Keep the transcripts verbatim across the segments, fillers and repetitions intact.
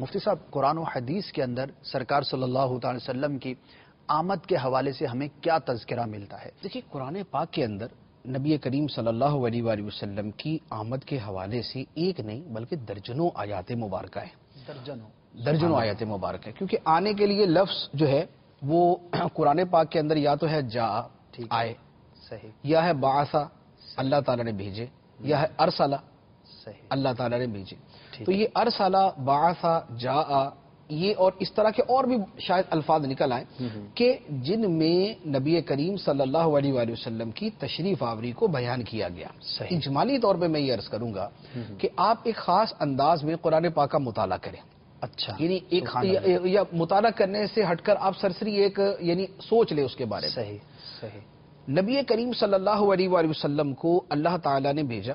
مفتی صاحب، قرآن و حدیث کے اندر سرکار صلی اللہ تعالی وسلم کی آمد کے حوالے سے ہمیں کیا تذکرہ ملتا ہے؟ دیکھیے، قرآن پاک کے اندر نبی کریم صلی اللہ علیہ وآلہ وسلم کی آمد کے حوالے سے ایک نہیں بلکہ درجنوں آیات مبارکہ ہیں. درجنوں درجنوں آیات مبارکہ ہیں، کیونکہ آنے کے لیے لفظ جو ہے وہ قرآن پاک کے اندر یا تو ہے جا آئے، صحیح، یا ہے بعثا اللہ تعالیٰ نے بھیجے، یا ہے ارسلہ صحیح، اللہ تعالیٰ نے بھیجے. ٹھیک تو یہ ارسلہ، بعثا، جاء، یہ اور اس طرح کے اور بھی شاید الفاظ نکل آئے کہ جن میں نبی کریم صلی اللہ علیہ وآلہ وسلم کی تشریف آوری کو بیان کیا گیا. صحیح. اجمالی طور پہ میں یہ عرض کروں گا کہ آپ ایک خاص انداز میں قرآن پاک کا مطالعہ کریں. اچھا، یعنی ایک سبحان یا, اللہ. یا مطالعہ کرنے سے ہٹ کر آپ سرسری ایک یعنی سوچ لیں اس کے بارے میں. صحیح صحیح. نبی کریم صلی اللہ علیہ وآلہ وسلم کو اللہ تعالیٰ نے بھیجا،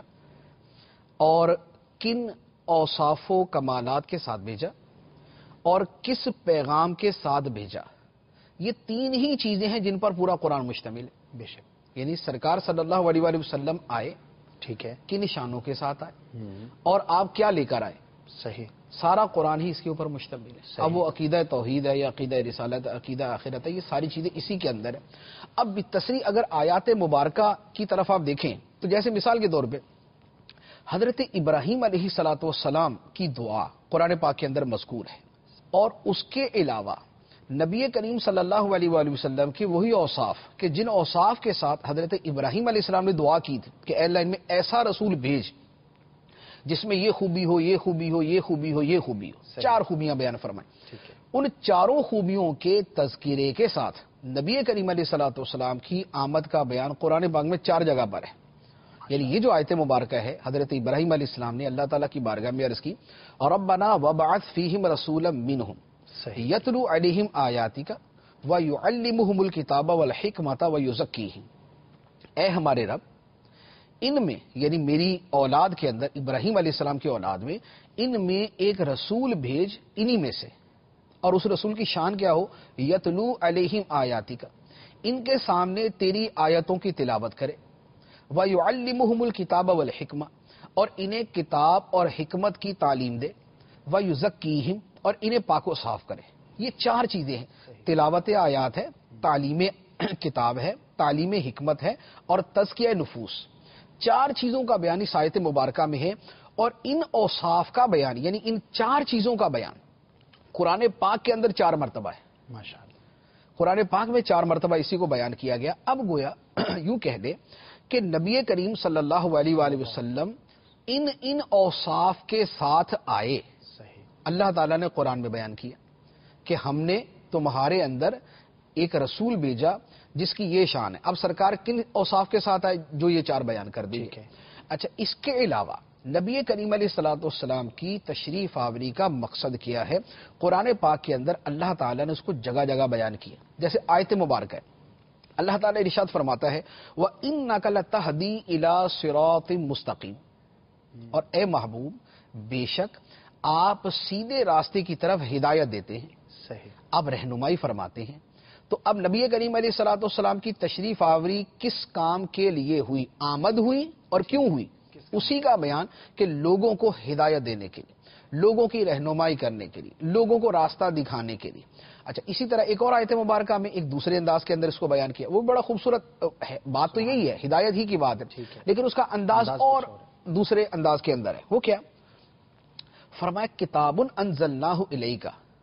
اور کن اوصاف و کمالات کے ساتھ بھیجا اور کس پیغام کے ساتھ بھیجا. یہ تین ہی چیزیں ہیں جن پر پورا قرآن مشتمل ہے. بے شک. یعنی سرکار صلی اللہ علیہ وآلہ وسلم آئے، ٹھیک ہے. کن نشانوں کے ساتھ آئے اور آپ کیا لے کر آئے. صحیح. سارا قرآن ہی اس کے اوپر مشتمل ہے. صحیح. اب وہ عقیدہ توحید ہے یا عقیدہ رسالت، عقیدہ آخرت ہے، یہ ساری چیزیں اسی کے اندر ہے. اب بالتصریح اگر آیات مبارکہ کی طرف آپ دیکھیں تو جیسے مثال کے طور پہ حضرت ابراہیم علیہ الصلوۃ والسلام کی دعا قرآن پاک کے اندر مذکور ہے، اور اس کے علاوہ نبی کریم صلی اللہ علیہ وآلہ وسلم کے وہی اوصاف کہ جن اوصاف کے ساتھ حضرت ابراہیم علیہ السلام نے دعا کی تھی کہ اے اللہ ان میں ایسا رسول بھیج جس میں یہ خوبی ہو، یہ خوبی ہو، یہ خوبی ہو، یہ خوبی ہو. چار خوبیاں بیان فرمائیں. ان چاروں خوبیوں کے تذکرے کے ساتھ نبی کریم علیہ الصلوۃ والسلام کی آمد کا بیان قرآن پاک میں چار جگہ پر ہے. یعنی یہ جو آیت مبارکہ ہے، حضرت ابراہیم علیہ السلام نے اللہ تعالیٰ کی بارگاہ میں عرض کی، ربنا وبعث فیہم رسولا منہم یتلو علیہم آیاتک ویعلمہم الکتاب والحکمۃ ویزکیہم. اے ہمارے رب، ان میں یعنی میری اولاد کے اندر، ابراہیم علیہ السلام کی اولاد میں، ان میں ایک رسول بھیج انہی میں سے، اور اس رسول کی شان کیا ہو، یتلو علیہم آیاتک، ان کے سامنے تیری آیتوں کی تلاوت کرے، وَيُعَلِّمُهُمُ الْكِتَابَ وَالْحِكْمَةَ، اور انہیں کتاب اور حکمت کی تعلیم دے، وَيُزَكِّيهِمْ، اور انہیں پاک و صاف کرے. یہ چار چیزیں ہیں، تلاوت آیات ہے، تعلیم کتاب ہے، تعلیم حکمت ہے، اور تزکیہ نفوس. چار چیزوں کا بیان اس آیت مبارکہ میں ہے، اور ان اوصاف کا بیان یعنی ان چار چیزوں کا بیان قرآن پاک کے اندر چار مرتبہ ہے. ماشاءاللہ. قرآن پاک میں چار مرتبہ اسی کو بیان کیا گیا. اب گویا یوں کہہ دے کہ نبی کریم صلی اللہ علیہ وآلہ وسلم ان ان اوصاف کے ساتھ آئے. صحیح. اللہ تعالیٰ نے قرآن میں بیان کیا کہ ہم نے تمہارے اندر ایک رسول بھیجا جس کی یہ شان ہے. اب سرکار کن اوصاف کے ساتھ آئے جو یہ چار بیان کر دی. اچھا، اس کے علاوہ نبی کریم علیہ الصلوۃ والسلام کی تشریف آوری کا مقصد کیا ہے، قرآن پاک کے اندر اللہ تعالیٰ نے اس کو جگہ جگہ بیان کیا. جیسے آیت مبارکہ ہے، اللہ تعالیٰ ارشاد فرماتا ہے وَإِنَّكَ لَتَهْدِي إِلَىٰ صِرَاطٍ مُسْتَقِيمٍ، اور اے محبوب بے شک آپ سیدھے راستے کی طرف ہدایت دیتے ہیں. صحیح. آپ رہنمائی فرماتے ہیں. تو اب نبی کریم علیہ الصلوۃ والسلام کی تشریف آوری کس کام کے لیے ہوئی، آمد ہوئی اور کیوں ہوئی، اسی کا بیان کہ لوگوں کو ہدایت دینے کے لیے، لوگوں کی رہنمائی کرنے کے لیے، لوگوں کو راستہ دکھانے کے لیے. اچھا، اسی طرح ایک اور آیت مبارکہ میں ایک دوسرے انداز کے اندر اس کو بیان کیا، وہ بڑا خوبصورت ہے. بات تو یہی ہے، ہدایت ہی کی بات ہے، لیکن اس کا انداز اور دوسرے انداز کے اندر ہے. وہ کیا؟ فرمایا کتاب انزلناہ الیک،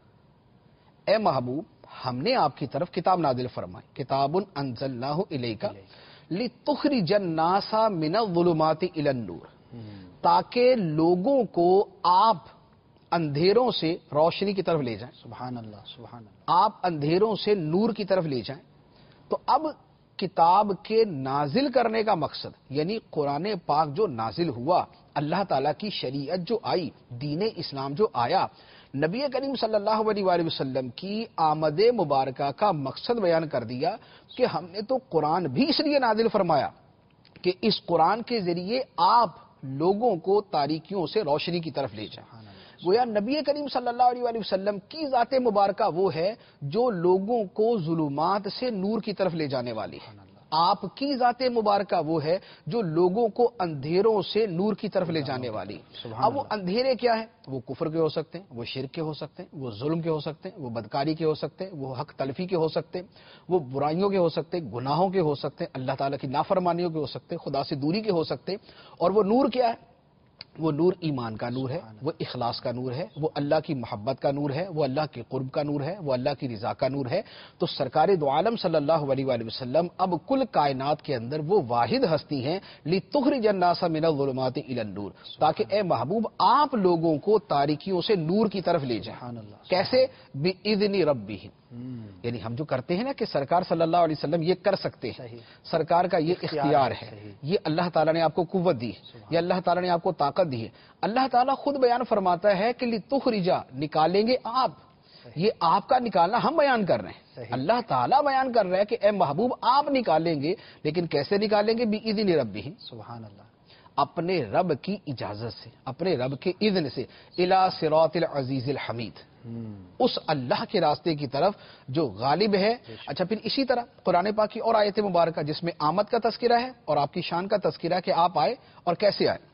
اے محبوب ہم نے آپ کی طرف کتاب نازل فرمائی. کتاب انزلناہ الیک لتخرج الناس من الظلمات الی النور، تاکہ لوگوں کو آپ اندھیروں سے روشنی کی طرف لے جائیں. سبحان اللہ، سبحان اللہ. آپ اندھیروں سے نور کی طرف لے جائیں. تو اب کتاب کے نازل کرنے کا مقصد یعنی قرآن پاک جو نازل ہوا، اللہ تعالیٰ کی شریعت جو آئی، دین اسلام جو آیا، نبی کریم صلی اللہ علیہ وآلہ وسلم کی آمد مبارکہ کا مقصد بیان کر دیا کہ ہم نے تو قرآن بھی اس لیے نازل فرمایا کہ اس قرآن کے ذریعے آپ لوگوں کو تاریکیوں سے روشنی کی طرف لے جائیں. گویا نبی کریم صلی اللہ علیہ وآلہ وسلم کی ذات مبارکہ وہ ہے جو لوگوں کو ظلمات سے نور کی طرف لے جانے والی ہے. آپ کی ذات مبارکہ وہ ہے جو لوگوں کو اندھیروں سے نور کی طرف لے جانے والی. اب وہ اندھیرے کیا ہے؟ وہ کفر کے ہو سکتے ہیں، وہ شرک کے ہو سکتے ہیں، وہ ظلم کے ہو سکتے ہیں، وہ بدکاری کے ہو سکتے ہیں، وہ حق تلفی کے ہو سکتے ہیں، وہ برائیوں کے ہو سکتے ہیں، گناہوں کے ہو سکتے ہیں، اللہ تعالیٰ کی نافرمانیوں کے ہو سکتے ہیں، خدا سے دوری کے ہو سکتے ہیں. اور وہ نور کیا ہے؟ وہ نور ایمان کا نور ہے، وہ اخلاص کا نور ہے، وہ اللہ کی محبت کا نور ہے، وہ اللہ کے قرب کا نور ہے، وہ اللہ کی رضا کا نور ہے. تو سرکار دو عالم صلی اللہ علیہ وآلہ وسلم اب کل کائنات کے اندر وہ واحد ہستی ہیں لِتُخْرِجَ النَّاسَ مِنَ الظُّلُمَاتِ إِلَى النُّورِ، تاکہ اے محبوب آپ لوگوں کو تاریکیوں سے نور کی طرف لے جائیں. کیسے؟ بِإِذْنِ رَبِّهِمْ، یعنی ہم جو کرتے ہیں نا کہ سرکار صلی اللہ علیہ وسلم یہ کر سکتے ہیں، سرکار کا یہ اختیار ہے، یہ اللہ تعالیٰ نے آپ کو قوت دی ہے، یہ اللہ تعالیٰ نے آپ کو طاقت دی ہے. اللہ تعالیٰ خود بیان فرماتا ہے کہ لِتُخْرِجَ، نکالیں گے آپ. یہ آپ کا نکالنا ہم بیان کر رہے ہیں، اللہ تعالیٰ بیان کر رہے ہیں کہ اے محبوب آپ نکالیں گے، لیکن کیسے نکالیں گے؟ بِإِذْنِ رَبِّهِ، سبحان اللہ، اپنے رب کی اجازت سے، اپنے رب کے اذن سے. اِلَى صِرَاطِ الْعَزِيزِ الْحَمِيدِ، اس اللہ کے راستے کی طرف جو غالب ہے. اچھا، پھر اسی طرح قرآن پاک کی اور آیت مبارکہ جس میں آمد کا تذکرہ ہے اور آپ کی شان کا تذکرہ ہے کہ آپ آئے اور کیسے آئے.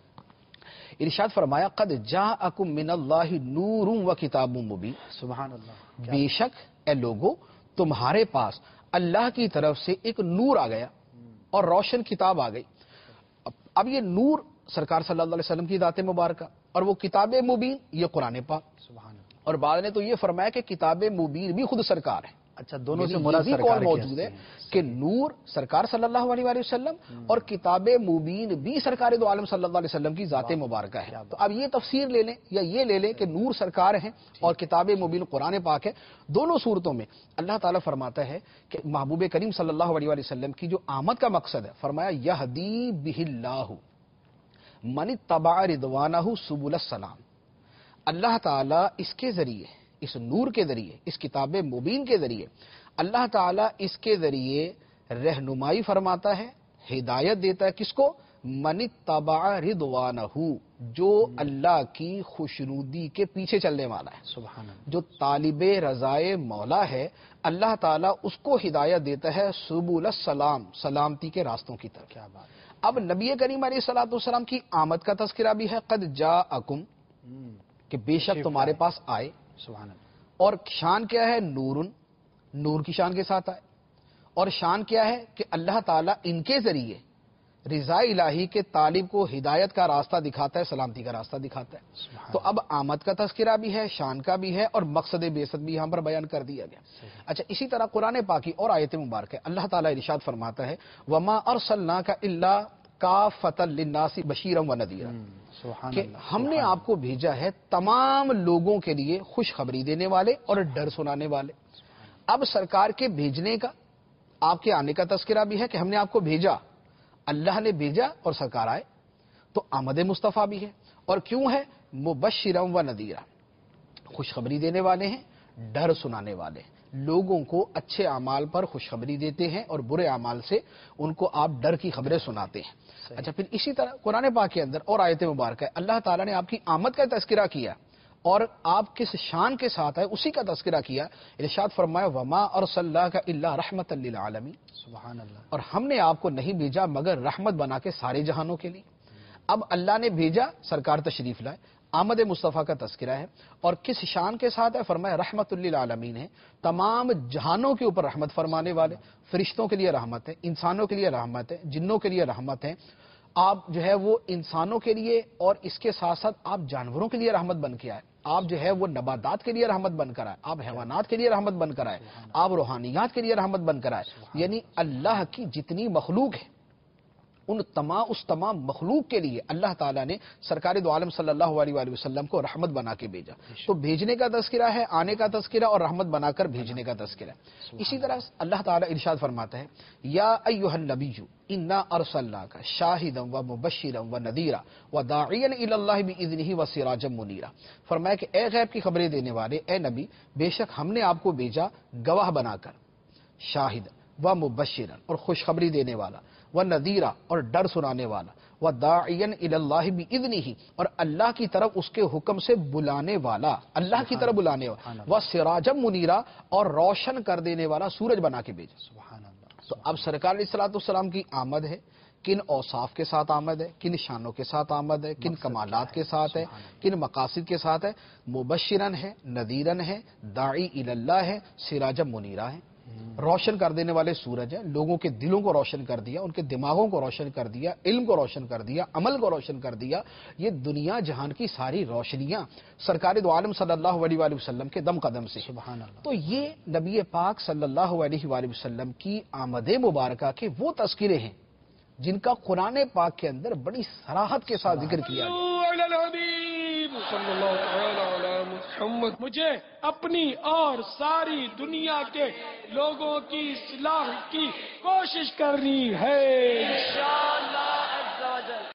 ارشاد فرمایا قد جاءکم من اللہ نور و کتاب مبین، سبحان اللہ، بے شک اے لوگو تمہارے پاس اللہ کی طرف سے ایک نور آ گیا اور روشن کتاب آ گئی. اب یہ نور سرکار صلی اللہ علیہ وسلم کی ذات مبارکہ اور وہ کتاب مبین یہ قرآن پاک. سبحان اللہ. اور بعد نے تو یہ فرمایا کہ کتاب مبین بھی خود سرکار ہے. اچھا، دونوں سے مراد کون موجود ہے کہ نور سرکار صلی اللہ علیہ وآلہ وسلم اور کتاب مبین بھی سرکار دو عالم صلی اللہ علیہ وسلم کی ذات مبارکہ ہے. تو اب یہ تفسیر لے لیں یا یہ لے لیں کہ نور سرکار ہیں اور کتاب مبین قرآن پاک ہے. دونوں صورتوں میں اللہ تعالیٰ فرماتا ہے کہ محبوب کریم صلی اللہ علیہ وآلہ وسلم کی جو آمد کا مقصد ہے، فرمایا یہدی بہ اللہ من اتبع رضوانہ سبل السلام. اللہ تعالیٰ اس کے ذریعے، اس نور کے ذریعے، اس کتاب مبین کے ذریعے اللہ تعالیٰ اس کے ذریعے رہنمائی فرماتا ہے، ہدایت دیتا ہے. کس کو؟ من اتبع رضوانہ، جو اللہ کی خوشنودی کے پیچھے چلنے والا ہے، سبحان اللہ، جو طالب رضائے مولا ہے، اللہ تعالیٰ اس کو ہدایت دیتا ہے سبل السلام، سلامتی کے راستوں کی طرف. کیا بات. اب نبی کریم علیہ الصلوۃ والسلام کی آمد کا تذکرہ بھی ہے، قد جاءکم، کہ بے شک تمہارے پاس آئے. سبحان اللہ. اور شان کیا ہے؟ نورن، نور کی شان کے ساتھ آئے. اور شان کیا ہے کہ اللہ تعالیٰ ان کے ذریعے رضا الہی کے طالب کو ہدایت کا راستہ دکھاتا ہے، سلامتی کا راستہ دکھاتا ہے. تو اب آمد کا تذکرہ بھی ہے، شان کا بھی ہے، اور مقصد بعثت بھی یہاں پر بیان کر دیا گیا. اچھا، اسی طرح قرآن پاک کی اور آیت مبارک ہے، اللہ تعالیٰ ارشاد فرماتا ہے وما ارسلناک الا کافۃ للناس بشیرا ونذیرا، کہ ہم نے آپ کو بھیجا ہے تمام لوگوں کے لیے خوشخبری دینے والے اور ڈر سنانے والے. اب سرکار کے بھیجنے کا، آپ کے آنے کا تذکرہ بھی ہے کہ ہم نے آپ کو بھیجا، اللہ نے بھیجا اور سرکار آئے. تو آمد مصطفیٰ بھی ہے. اور کیوں ہے؟ مبشرا و نذیرا، خوشخبری دینے والے ہیں، ڈر سنانے والے ہیں. لوگوں کو اچھے اعمال پر خوشخبری دیتے ہیں اور برے اعمال سے ان کو آپ ڈر کی خبریں سناتے ہیں. اچھا، پھر اسی طرح قرآن پاک کے اندر اور آیت مبارکہ ہے، اللہ تعالیٰ نے آپ کی آمد کا تذکرہ کیا اور آپ کس شان کے ساتھ آئے اسی کا تذکرہ کیا. ارشاد فرمایا وما ارسلناک الا رحمۃ للعالمین، سبحان اللہ، اور ہم نے آپ کو نہیں بھیجا مگر رحمت بنا کے سارے جہانوں کے لیے. اب اللہ نے بھیجا، سرکار تشریف لائے، آمد مصطفیٰ کا تذکرہ ہے. اور کس شان کے ساتھ ہے؟ فرمایا رحمت للعالمین ہے، تمام جہانوں کے اوپر رحمت فرمانے والے. فرشتوں کے لیے رحمت ہے، انسانوں کے لیے رحمت ہے، جنوں کے لیے رحمت ہے. آپ جو ہے وہ انسانوں کے لیے اور اس کے ساتھ ساتھ آپ جانوروں کے لیے رحمت بن کے آئے. آپ جو ہے وہ نباتات کے لیے رحمت بن کر آئے، آپ حیوانات کے لیے رحمت بن کر آئے، آپ روحانیات کے لیے رحمت بن کر آئے. یعنی اللہ کی جتنی مخلوق ہے ان تمام اس تمام مخلوق کے لیے اللہ تعالیٰ نے سرکار دو عالم صلی اللہ علیہ وآلہ وسلم کو رحمت بنا کے بھیجا. تو بھیجنے کا تذکرہ ہے، آنے کا تذکرہ اور رحمت بنا کر بھیجنے کا تذکرہ. اسی طرح اللہ تعالیٰ ارشاد فرماتا ہے یا ایھا النبی انا ارسلناک شاہدا و مبشرا و نذیرا و داعیا الی اللہ باذنہ و سراجا منیرا. فرمایا کہ اے غیب کی خبریں دینے والے، اے نبی، بے شک ہم نے آپ کو بھیجا گواہ بنا کر، شاہد و مبشرا اور خوشخبری دینے والا، و نذیرا اور ڈر سنانے والا، و داعیا الی اللہ باذنہ اور اللہ کی طرف اس کے حکم سے بلانے والا، اللہ کی طرف بلانے والا، و سراجا منیرا اور روشن کر دینے والا سورج بنا کے بھیجا. سبحان اللہ، تو اب سرکار علیہ الصلوۃ والسلام کی آمد ہے، کن اوصاف کے ساتھ آمد ہے، کن شانوں کے ساتھ آمد ہے، کن کمالات کے ساتھ ہے، کن مقاصد کے ساتھ ہے؟ مبشرن ہے، نذیرن ہے، داعی الی اللہ ہے، سراجا منیرا ہے، روشن کر دینے والے سورج ہیں، لوگوں کے دلوں کو روشن کر دیا، ان کے دماغوں کو روشن کر دیا، علم کو روشن کر دیا، عمل کو روشن کر دیا۔ یہ دنیا جہان کی ساری روشنیاں سرکار دو عالم صلی اللہ علیہ وآلہ وسلم کے دم قدم سے۔ سبحان اللہ۔ تو یہ نبی پاک صلی اللہ علیہ وآلہ وسلم کی آمد مبارکہ کے وہ تذکرے ہیں جن کا قرآن پاک کے اندر بڑی صراحت کے ساتھ ذکر کیا گیا۔ صلی اللہ تعالی علی محمد۔ مجھے اپنی اور ساری دنیا کے لوگوں کی اصلاح کی کوشش کرنی ہے۔